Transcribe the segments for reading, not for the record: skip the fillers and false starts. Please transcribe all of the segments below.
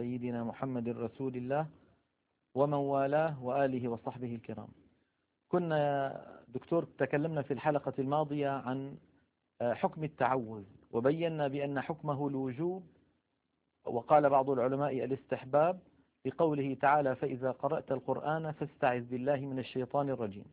سيدنا محمد رسول الله ومن والاه وآله وصحبه الكرام. كنا يا دكتور تكلمنا في الحلقة الماضية عن حكم التعوذ، وبينا بأن حكمه الوجوب، وقال بعض العلماء الاستحباب بقوله تعالى: فإذا قرأت القرآن فاستعذ بالله من الشيطان الرجيم.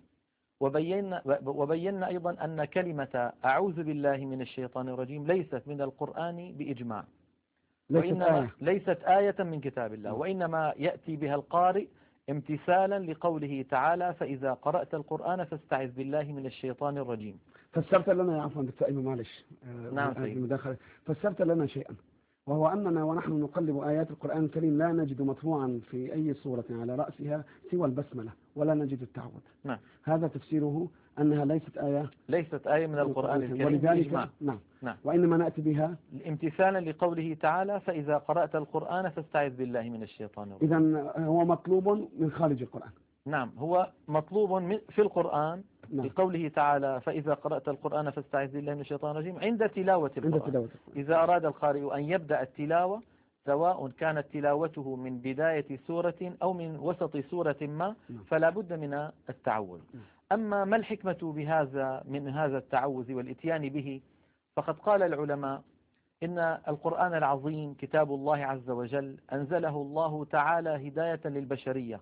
وبينا أيضا أن كلمة أعوذ بالله من الشيطان الرجيم ليست من القرآن بإجماع، وإنما ليست آية من كتاب الله، وإنما يأتي بها القارئ امتثالا لقوله تعالى: فإذا قرأت القرآن فاستعذ بالله من الشيطان الرجيم. فسرت لنا، عفوا دكتور أيمن معلش، نعم المداخلة، فسرت لنا شيئا، وهو أننا ونحن نقلب آيات القرآن الكريم لا نجد مطبوعا في أي سورة على رأسها سوى البسملة، ولا نجد التعوذ. نعم. هذا تفسيره أنها ليست آية من القرآن الكريم، ولذلك نعم. وإنما نأتي بها امتثالا لقوله تعالى: فإذا قرأت القرآن فاستعذ بالله من الشيطان الرجيم. إذن هو مطلوب من خارج القرآن. نعم، هو مطلوب في القرآن. نعم. بقوله تعالى: فإذا قرأت القرآن فاستعذ بالله من الشيطان الرجيم عند تلاوة القرآن. إذا أراد القارئ أن يبدأ التلاوة، سواء كانت تلاوته من بداية سورة أو من وسط سورة ما، فلا بد من التعوذ. أما ما الحكمة من هذا التعوذ والإتيان به؟ فقد قال العلماء إن القرآن العظيم كتاب الله عز وجل أنزله الله تعالى هداية للبشرية،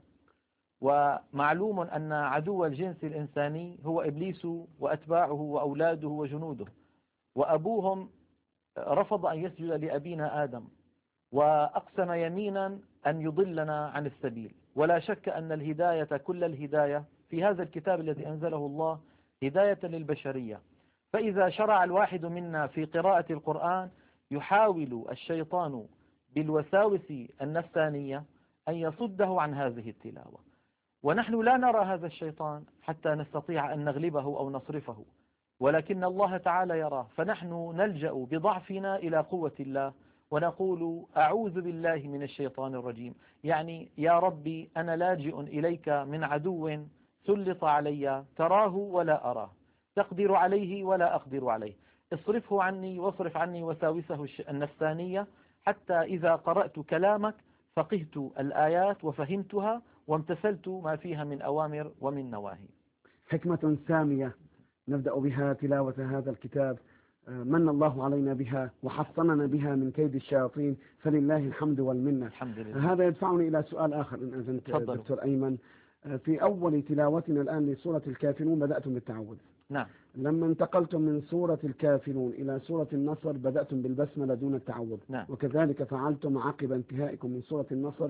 ومعلوم أن عدو الجنس الإنساني هو إبليس وأتباعه وأولاده وجنوده، وأبوهم رفض أن يسجد لأبينا آدم، وأقسم يمينا أن يضلنا عن السبيل. ولا شك أن الهداية، كل الهداية في هذا الكتاب الذي أنزله الله هداية للبشرية. فإذا شرع الواحد منا في قراءة القرآن، يحاول الشيطان بالوساوس النفسانية أن يصده عن هذه التلاوة، ونحن لا نرى هذا الشيطان حتى نستطيع أن نغلبه أو نصرفه، ولكن الله تعالى يراه. فنحن نلجأ بضعفنا إلى قوة الله ونقول: أعوذ بالله من الشيطان الرجيم، يعني يا ربي أنا لاجئ إليك من عدو سلط علي تراه ولا أراه، تقدر عليه ولا أقدر عليه، اصرفه عني واصرف عني وساوسه النفسانية، حتى إذا قرأت كلامك فقهت الآيات وفهمتها وامتثلت ما فيها من أوامر ومن نواهي. حكمة سامية نبدأ بها تلاوة هذا الكتاب، من الله علينا بها وحصننا بها من كيد الشياطين، فلله الحمد والمنة. الحمد لله. هذا يدفعني إلى سؤال آخر إن أذنت دكتور أيمن. في أول تلاوتنا الآن لسورة الكافرون بدأتم بالتعوذ. نعم. لما انتقلتم من سورة الكافرون إلى سورة النصر بدأتم بالبسملة دون التعوذ. نعم. وكذلك فعلتم عقب انتهائكم من سورة النصر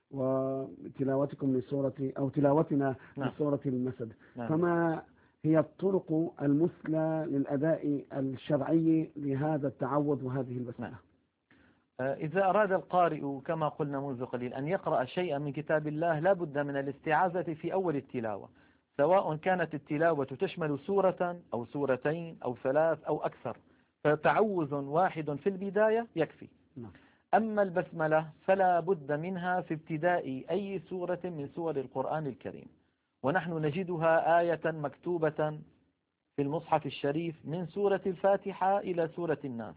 وتلاوتكم تلاوتنا نعم. لسورة المسد. نعم. فما هي الطرق المثلى للأداء الشرعي لهذا التعوذ وهذه البسملة؟ نعم. إذا أراد القارئ كما قلنا منذ قليل أن يقرأ شيئا من كتاب الله، لا بد من الاستعاذة في أول التلاوة، سواء كانت التلاوة تشمل سورة أو سورتين أو ثلاث أو أكثر، فتعوذ واحد في البداية يكفي. أما البسملة فلا بد منها في ابتداء أي سورة من سور القرآن الكريم، ونحن نجدها آية مكتوبة في المصحف الشريف من سورة الفاتحة إلى سورة الناس،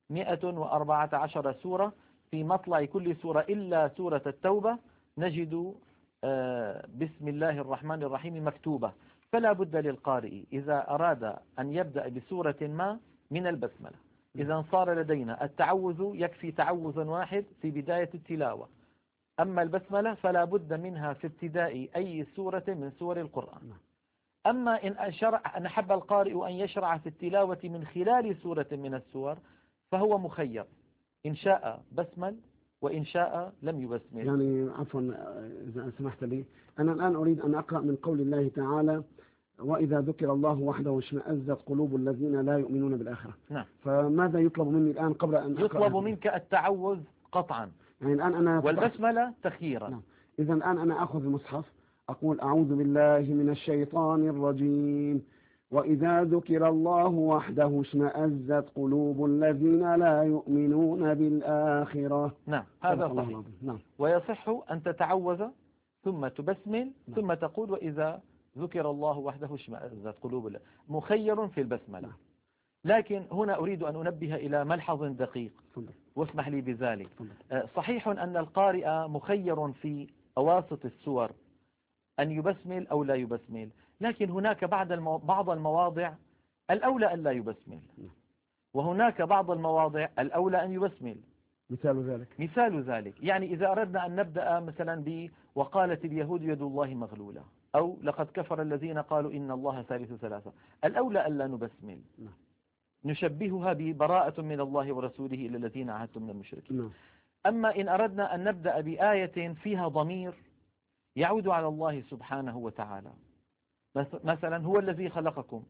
114 سورة. في مطلع كل سورة إلا سورة التوبة نجد بسم الله الرحمن الرحيم مكتوبة. فلا بد للقارئ إذا أراد أن يبدأ بسورة ما من البسملة. إذا صار لدينا التعوذ يكفي تعوذ واحد في بداية التلاوة. أما البسملة فلا بد منها في ابتداء أي سورة من سور القرآن. أما إن أحب القارئ أن يشرع في التلاوة من خلال سورة من السور فهو مخير، إن شاء بسمل وإن شاء لم يبسمل. يعني عفوا إذا سمحت لي، أنا الآن أريد أن أقرأ من قول الله تعالى: وإذا ذكر الله وحده اشمأزت قلوب الذين لا يؤمنون بالآخرة. نعم. فماذا يطلب مني الآن قبل أن أقرأ؟ يطلب منك التعوذ قطعا، يعني الآن أنا والبسملة تخييرا. نعم. إذا الآن أنا أخذ المصحف أقول: أعوذ بالله من الشيطان الرجيم، وإذا ذكر الله وحده اشمأزت قلوب الذين لا يؤمنون بالآخرة. نعم، هذا صحيح. نعم. ويصح أن تتعوذ ثم تبسمل. نعم. ثم تقول: وإذا ذكر الله وحده اشمأزت قلوب الله، مخير في البسملة. نعم. لكن هنا أريد أن أنبه إلى ملحظ دقيق واسمح لي بذلك. صحيح أن القارئ مخير في أواسط السور أن يبسمل أو لا يبسمل، لكن هناك بعض المواضع الأولى أن لا يبسمل، وهناك بعض المواضع الأولى أن يبسمل. مثال ذلك يعني إذا أردنا أن نبدأ مثلا وقالت اليهود يد الله مغلولة، أو لقد كفر الذين قالوا إن الله ثالث ثلاثة، الأولى أن لا نبسمل، نشبهها ببراءة من الله ورسوله إلى الذين عاهدتم من المشركين. أما إن أردنا أن نبدأ بآية فيها ضمير يعود على الله سبحانه وتعالى، مثلا هو الذي خلقكم،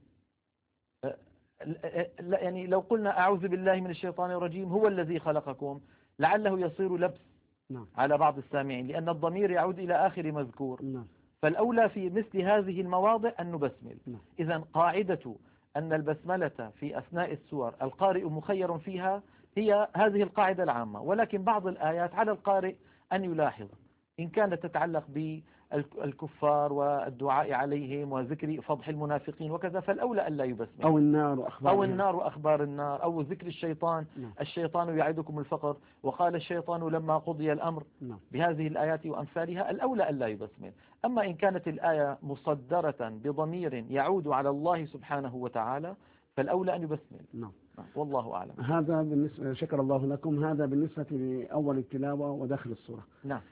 يعني لو قلنا أعوذ بالله من الشيطان الرجيم هو الذي خلقكم لعله يصير لبس على بعض السامعين، لأن الضمير يعود إلى آخر مذكور. فالأولى في مثل هذه المواضع أن نبسمل. إذا قاعدة أن البسملة في أثناء السور القارئ مخير فيها هي هذه القاعدة العامة، ولكن بعض الآيات على القارئ أن يلاحظ إن كانت تتعلق بالكفار والدعاء عليهم وذكر فضح المنافقين وكذا، فالأولى أن لا يبسمل، أو النار وأخبار النار، أو ذكر الشيطان. الشيطان يعدكم الفقر وقال الشيطان لما قضي الأمر بهذه الآيات وأمثالها، الأولى أن لا يبسمل. أما إن كانت الآية مصدرة بضمير يعود على الله سبحانه وتعالى فالأولى أن يبسمل. والله أعلم. هذا بالنسبة، شكر الله لكم، هذا بالنسبة لأول التلاوة وداخل السورة. نعم.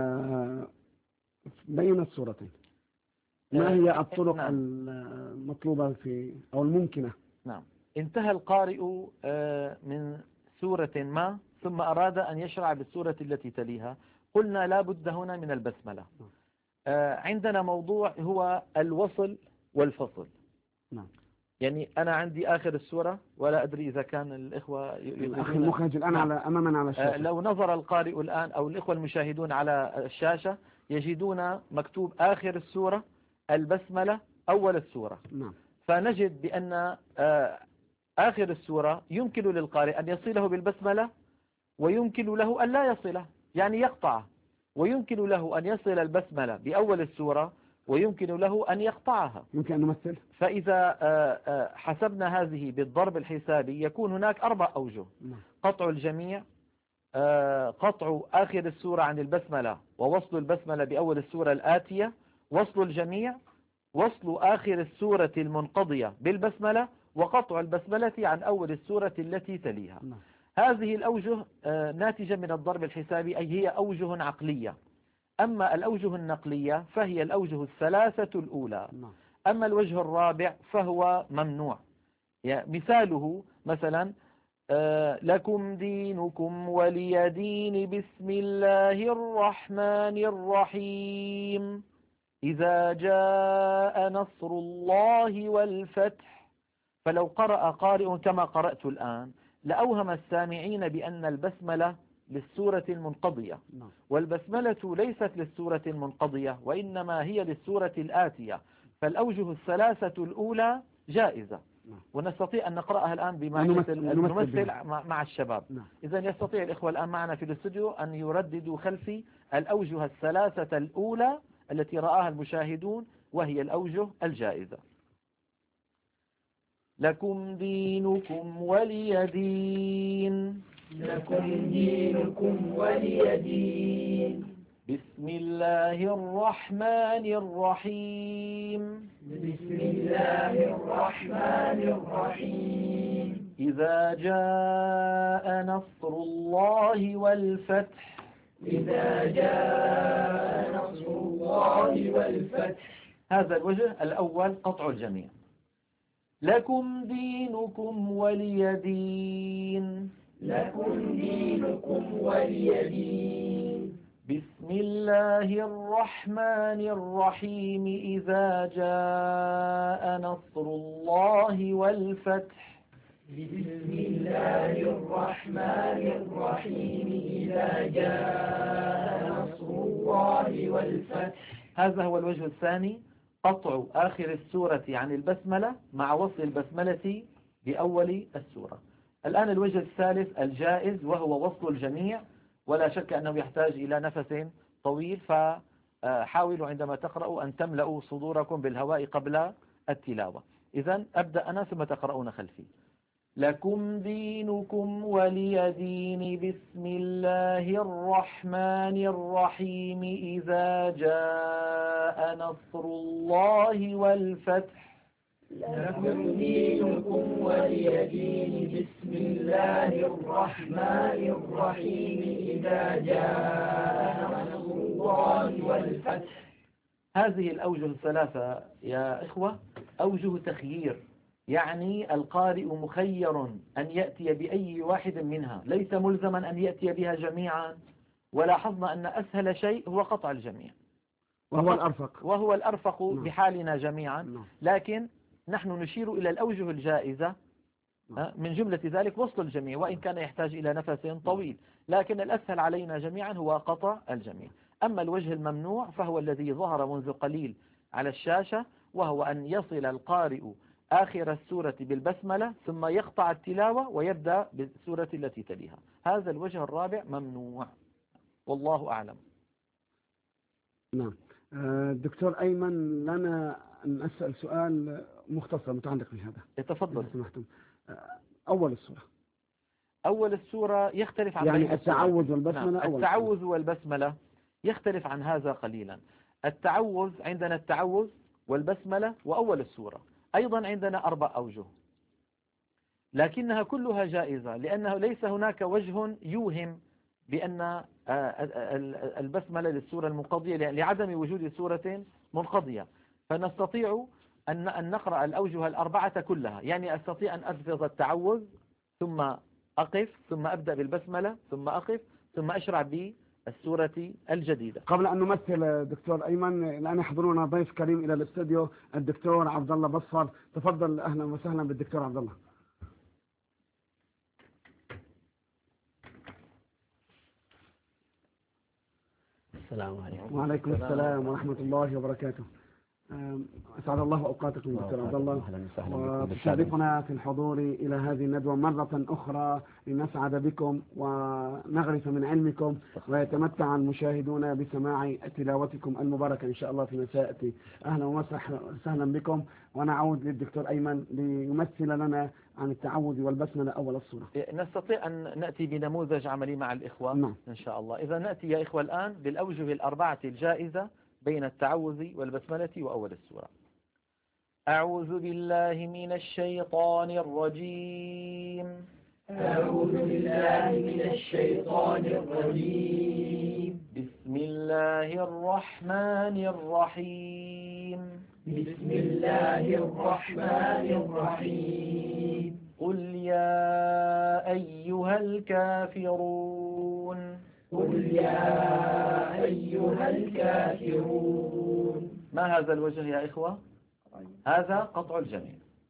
بين السورتين ما هي الطرق المطلوبة أو الممكنة؟ نعم. انتهى القارئ من سورة ما ثم أراد أن يشرع بالسورة التي تليها، قلنا لا بد هنا من البسملة. عندنا موضوع هو الوصل والفصل. نعم. يعني أنا عندي آخر السورة، ولا أدري إذا كان الإخوة الأخ المخرج الآن أمامنا على الشاشة. لو نظر القارئ الآن أو الإخوة المشاهدون على الشاشة يجدون مكتوب آخر السورة البسملة أول السورة. نعم. فنجد بأن آخر السورة يمكن للقارئ أن يصله بالبسملة، ويمكن له أن لا يصله يعني يقطعه، ويمكن له أن يصل البسملة بأول السورة، ويمكن له أن يقطعها. يمكن أن نمثل. فإذا حسبنا هذه بالضرب الحسابي يكون هناك 4 أوجه. قطع الجميع، قطع آخر السورة عن البسملة ووصل البسملة بأول السورة الآتية، وصل الجميع، وصل آخر السورة المنقضية بالبسملة، وقطع البسملة عن أول السورة التي تليها. هذه الأوجه ناتجة من الضرب الحسابي، أي هي أوجه عقلية. أما الأوجه النقلية فهي الأوجه 3 الأولى. أما الوجه الرابع فهو ممنوع. يعني مثاله مثلا لكم دينكم ولي دين، بسم الله الرحمن الرحيم، إذا جاء نصر الله والفتح. فلو قرأ قارئ كما قرأت الآن لأوهم السامعين بأن البسملة للسورة المنقضية، والبسملة ليست للسورة المنقضية وإنما هي للسورة الآتية. فالأوجه 3 الأولى جائزة، ونستطيع أن نقرأها الآن نمثل مع الشباب. إذن يستطيع الإخوة الآن معنا في الاستوديو أن يرددوا خلفي الأوجه 3 الأولى التي رآها المشاهدون، وهي الأوجه الجائزة. لكم دينكم ولي دين، لكم دينكم ولي دين، بسم الله الرحمن الرحيم، بسم الله الرحمن الرحيم، إذا جاء نصر الله والفتح، إذا جاء نصر الله والفتح. هذا الوجه الأول قطع الجميع. لكم دينكم ولي دين، لكم دينكم ولي دين، بسم الله الرحمن الرحيم، إذا جاء نصر الله والفتح، بسم الله الرحمن الرحيم، إذا جاء نصر الله والفتح. هذا هو الوجه الثاني، قطع آخر السورة عن البسملة مع وصل البسملة بأول السورة. الآن الوجه الثالث الجائز، وهو وصل الجميع، ولا شك أنه يحتاج إلى نفس طويل، فحاولوا عندما تقرأوا أن تملأوا صدوركم بالهواء قبل التلاوة. إذن أبدأ أنا ثم تقرؤون خلفي. لكم دينكم ولي دين. بسم الله الرحمن الرحيم. إذا جاء نصر الله والفتح. لكم دينكم ولي دين. بسم الله الرحمن الرحيم. إذا جاء نصر الله والفتح. هذه الأوجه الثلاثة يا إخوة أوجه تخيير، يعني القارئ مخير أن يأتي بأي واحد منها، ليس ملزما أن يأتي بها جميعا. ولاحظنا أن أسهل شيء هو قطع الجميع، وهو الأرفق بحالنا جميعا. لكن نحن نشير إلى الأوجه الجائزة، من جملة ذلك وصل الجميع، وإن كان يحتاج إلى نفس طويل، لكن الأسهل علينا جميعا هو قطع الجميع. أما الوجه الممنوع فهو الذي ظهر منذ قليل على الشاشة، وهو أن يصل القارئ آخر السورة بالبسملة ثم يقطع التلاوة ويبدأ بالسورة التي تليها. هذا الوجه الرابع ممنوع، والله أعلم. نعم. دكتور أيمن، لنا أن أسأل سؤال مختصر متعلق بهذا. يتفضل. سمحتم. أول السورة يختلف عن يعني التعوذ والبسملة. نعم. التعوذ والبسملة يختلف عن هذا قليلا. التعوذ عندنا التعوذ والبسملة وأول السورة، أيضا عندنا 4 أوجه، لكنها كلها جائزة، لأنه ليس هناك وجه يوهم بأن البسملة للسورة المنقضية لعدم وجود سورة منقضية. فنستطيع أن نقرأ الأوجه 4 كلها، يعني أستطيع أن ألفظ التعوذ ثم أقف ثم أبدأ بالبسملة ثم أقف ثم أشرع بالسورة الجديدة. قبل أن نمثل دكتور أيمن، الآن يحضرنا ضيف كريم إلى الاستوديو، الدكتور عبد الله بصفر. تفضل، أهلا وسهلا بالدكتور عبد الله. السلام عليكم. وعليكم السلام ورحمة الله وبركاته. أسعد الله أوقاتكم دكتور عبد الله، وتشرفنا في الحضور إلى هذه الندوة مرة أخرى لنسعد بكم ونغرف من علمكم، ويتمتع المشاهدون بسماع تلاوتكم المباركة إن شاء الله في مساء. أهلا وسهلا بكم، ونعود للدكتور أيمن ليمثل لنا عن التعوذ والبسملة أول السورة. نستطيع أن نأتي بنموذج عملي مع الإخوة. نعم. إن شاء الله. إذا نأتي يا إخوة الآن بالأوجه 4 الجائزة بين التعوذ والبسملة وأول السورة. أعوذ بالله من الشيطان الرجيم. أعوذ بالله من الشيطان الرجيم. بسم الله الرحمن الرحيم. بسم الله الرحمن الرحيم. قل يا أيها الكافرون. قل يا أيها الكافرون. ما هذا الوجه يا إخوة؟ هذا قطع الجميع.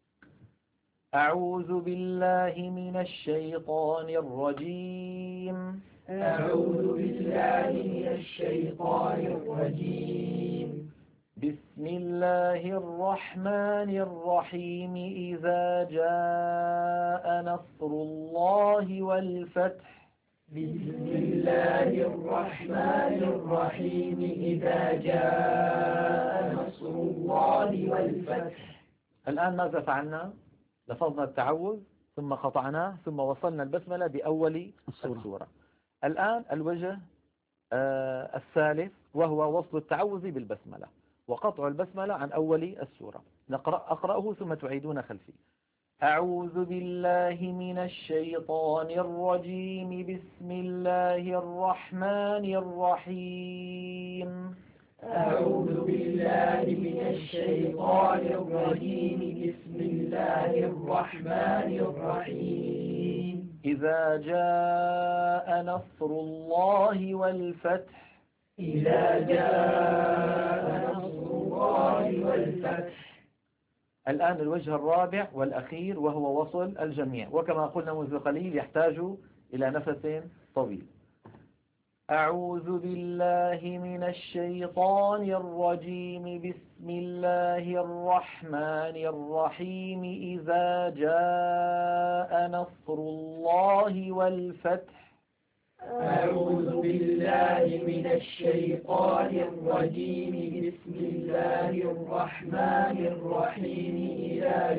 أعوذ بالله من الشيطان الرجيم. أعوذ بالله من الشيطان الرجيم. بسم الله الرحمن الرحيم. إذا جاء نصر الله والفتح. بسم الله الرحمن الرحيم. إذا جاء نصر الله والفتح. الآن ماذا فعلنا؟ لفظنا التعوذ ثم قطعناه ثم وصلنا البسملة بأول السورة. الآن الوجه الثالث وهو وصل التعوذ بالبسملة وقطع البسملة عن أول السورة. أقرأه ثم تعيدون خلفي. أعوذ بالله من الشيطان الرجيم. بسم الله الرحمن الرحيم. أعوذ بالله من الشيطان الرجيم. بسم الله الرحمن الرحيم. إذا جاء نصر الله والفتح. إذا جاء نصر الله والفتح. الآن الوجه الرابع والأخير وهو وصل الجميع، وكما قلنا منذ قليل يحتاج إلى نفس طويل. أعوذ بالله من الشيطان الرجيم. بسم الله الرحمن الرحيم. إذا جاء نصر الله والفتح. أعوذ بالله من الشيطان الرجيم. بسم الله الرحمن الرحيم. إذا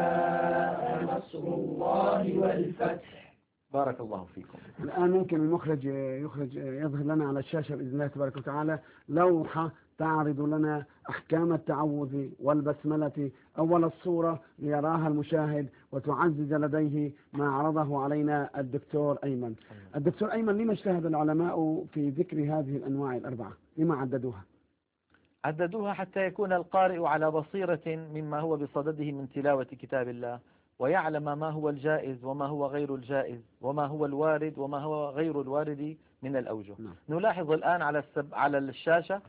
جاء نصر الله والفتح. بارك الله فيكم. الآن ممكن المخرج يظهر لنا على الشاشة بإذن الله تبارك وتعالى لوحة تعرض لنا أحكام التعوذ والبسملة أول الصورة ليراها المشاهد وتعزز لديه ما عرضه علينا الدكتور أيمن. الدكتور أيمن، لما اجتهد العلماء في ذكر هذه الأنواع الأربعة؟ لما عددوها؟ عددوها حتى يكون القارئ على بصيرة مما هو بصدده من تلاوة كتاب الله، ويعلم ما هو الجائز وما هو غير الجائز، وما هو الوارد وما هو غير الوارد من الأوجه. نلاحظ الآن على الشاشة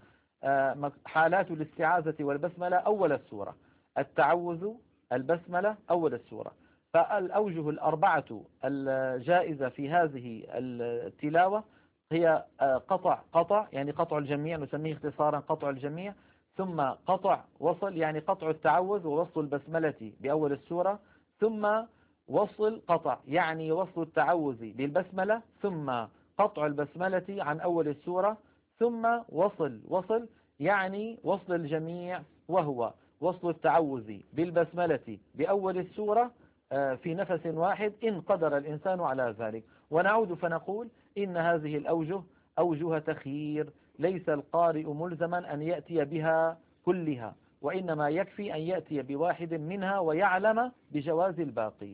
حالات الاستعاذة والبسملة أول السورة، التعوذ، البسملة أول السورة. فالأوجه الأربعة الجائزة في هذه التلاوة هي قطع يعني قطع الجميع، نسميه اختصارا قطع الجميع، ثم قطع وصل يعني قطع التعوذ ووصل البسملة بأول السورة، ثم وصل قطع يعني وصل التعوذ بالبسملة، ثم قطع البسملة عن أول السورة، ثم وصل يعني وصل الجميع، وهو وصل التعوذ بالبسملة بأول السورة في نفس واحد إن قدر الإنسان على ذلك. ونعود فنقول إن هذه الأوجه أوجه تخيير، ليس القارئ ملزما أن يأتي بها كلها، وإنما يكفي أن يأتي بواحد منها ويعلم بجواز الباقي.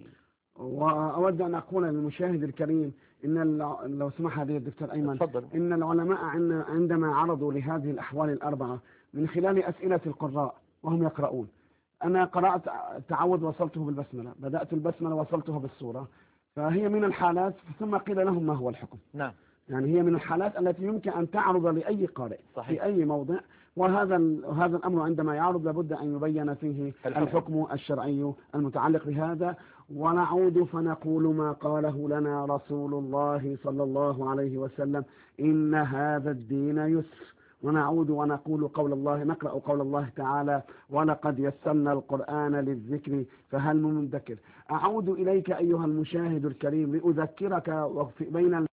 وأود أن أقول للمشاهد الكريم إن لو سمح لي الدكتور أيمن، إن العلماء عندما عرضوا لهذه الأحوال الأربعة من خلال أسئلة القراء وهم يقرؤون، أنا قرأت التعوذ وصلته بالبسملة، بدأت البسملة وصلته بالسورة، فهي من الحالات ثم قيل لهم ما هو الحكم. نعم. يعني هي من الحالات التي يمكن أن تعرض لأي قارئ في أي موضع، وهذا الأمر عندما يعرض لابد أن يبين فيه الحكم الشرعي المتعلق بهذا. ونعود فنقول ما قاله لنا رسول الله صلى الله عليه وسلم: إن هذا الدين يسر. ونعود ونقول نقرأ قول الله تعالى: ولقد يسرنا القرآن للذكر فهل من مدكر. أعود إليك أيها المشاهد الكريم لأذكرك بين